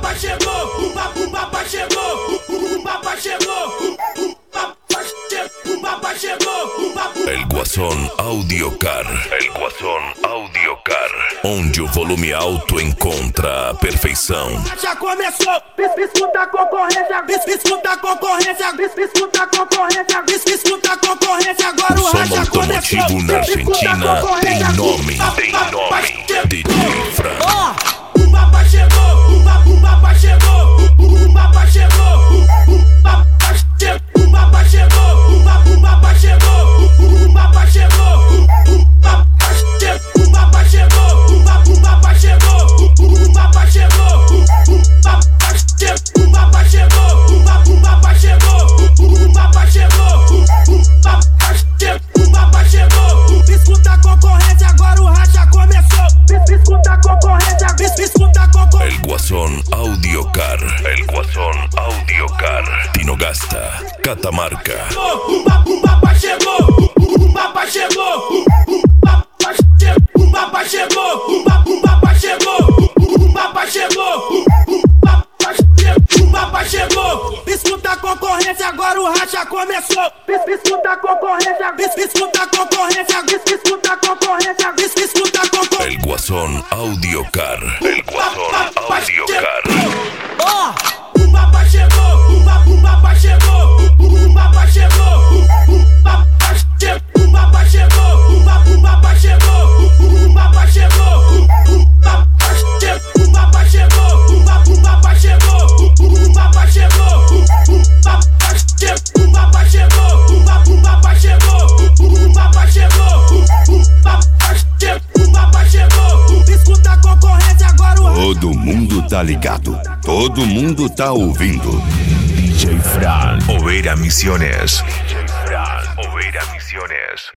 papai chegou, o papai chegou, o papai chegou, o papai chegou, El Guasón Audiocar. El Guasón Audiocar. Onde o volume alto encontra a perfeição. Já começou, escuta a concorrência, escuta a concorrência, escuta a concorrência, escuta a concorrência. Agora O o som racha automotivo começou. na Argentina tem nome. DJ Fran. O papai chegou, o papai chegou, o papai chegou, o papai chegou, o papai chegou, o papai chegou, o papai chegou, o papai chegou, o papai chegou, o papai chegou, o papai chegou, o papai chegou, o papai chegou, o papai chegou, o papai chegou, o papai chegou, o papai chegou. Escuta a concorrência, agora o racha começou. Escuta a concorrência, escuta a concorrência. El Guasón Audiocar. El Guasón Audiocar. Tinogasta, Catamarca. O papai chegou, o papai chegou, o papai chegou, o papai chegou, o papai chegou, o papai chegou, o papai chegou. Escuta a concorrência, agora o racha começou. Escuta a concorrência, escuta a concorrência, escuta a concorrência, escuta a concorrência. El Guasón Audiocar. El Guasón Audiocar. O papai chegou, o papai chegou, o papai chegou, o papai chegou, o papai chegou, o papai chegou, o papai chegou, o papai chegou, o papai chegou, o papai chegou, o papai chegou, o papai chegou, o papai chegou, o papai chegou, o papai chegou, o papai chegou, o papai chegou. Escuta a concorrência, agora o Todo mundo tá ligado, todo mundo tá ouvindo. DJ Fran, Oveira Misiones. DJ Fran, Oveira Misiones.